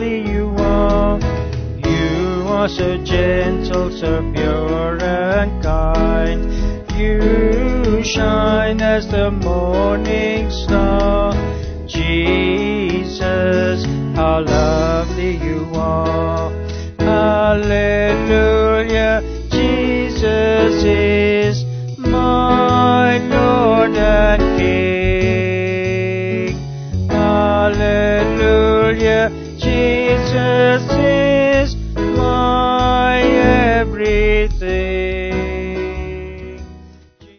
lovely you are. You are so gentle, so pure and kind. You shine as the morning star. Jesus, how lovely you are. Hallelujah, Jesus is my Lord and King. Hallelujah, Jesus